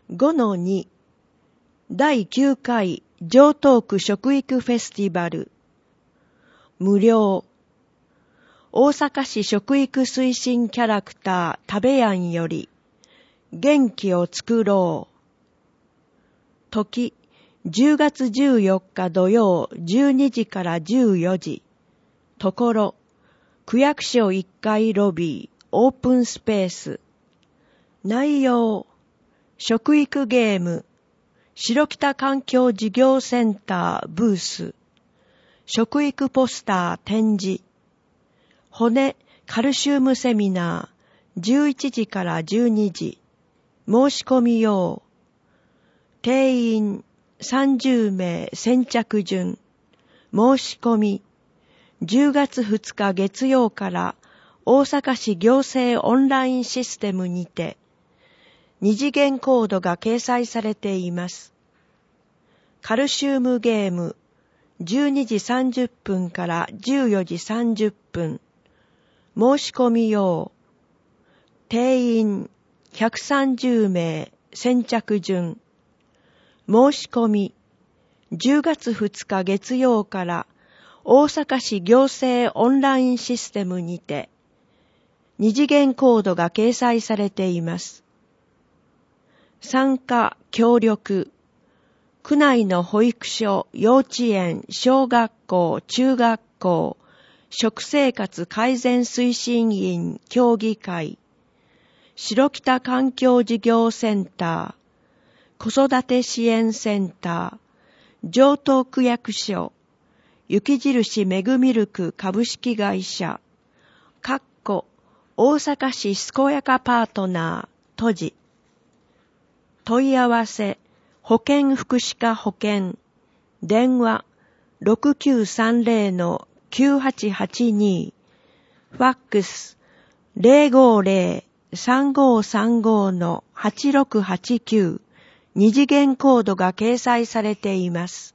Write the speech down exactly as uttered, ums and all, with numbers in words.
ごのに だいきゅうかい城東区食育フェスティバル無料大阪市食育推進キャラクター食べやんより元気を作ろう時じゅうがつじゅうよっか土曜じゅうにじからじゅうよじところ区役所いっかいロビーオープンスペース内容食育ゲーム白北環境事業センターブース食育ポスター展示骨カルシウムセミナーじゅういちじからじゅうにじ申し込み用定員さんじゅうめい先着順申し込みじゅうがつふつか月曜から大阪市行政オンラインシステムにて二次元コードが掲載されています。カルシウムゲームじゅうにじさんじゅっぷんからじゅうよじさんじゅっぷん申し込み用定員ひゃくさんじゅうめい先着順申し込みじゅうがつふつか月曜から大阪市行政オンラインシステムにて二次元コードが掲載されています。参加協力区内の保育所、幼稚園、小学校、中学校、食生活改善推進員協議会、白北環境事業センター、子育て支援センター、城東区役所、雪印メグミルク株式会社、かっこ大阪市すこやかパートナー、閉じ。問い合わせ、保健福祉課保健、電話 ろくきゅうさんゼロのきゅうはちはちに、ファックス ゼロごゼロさんごさんごのはちろくはちきゅう、二次元コードが掲載されています。